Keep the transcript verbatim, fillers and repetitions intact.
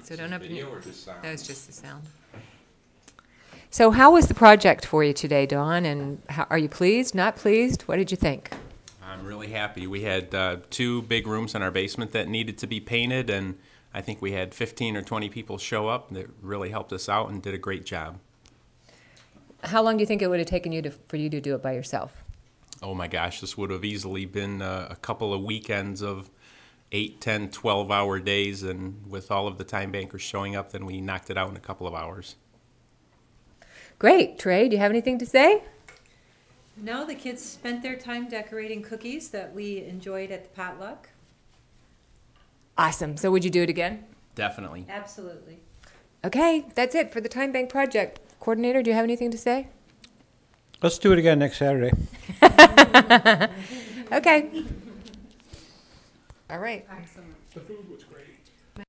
So don't open Video it. or just sound? That was just the sound. So how was the project for you today, Dawn? And how, are you pleased, not pleased? What did you think? I'm really happy. We had uh, two big rooms in our basement that needed to be painted, and I think we had fifteen or twenty people show up that really helped us out and did a great job. How long do you think it would have taken you to, for you to do it by yourself? Oh my gosh, this would have easily been uh, a couple of weekends of eight, ten, twelve hour days, and with all of the time bankers showing up, then we knocked it out in a couple of hours. Great. Trey, do you have anything to say? No, the kids spent their time decorating cookies that we enjoyed at the potluck. Awesome. So would you do it again? Definitely. Absolutely. Okay, that's it for the Time Bank project. Coordinator, do you have anything to say? Let's do it again next Saturday. Okay. All right. Excellent. The food was great.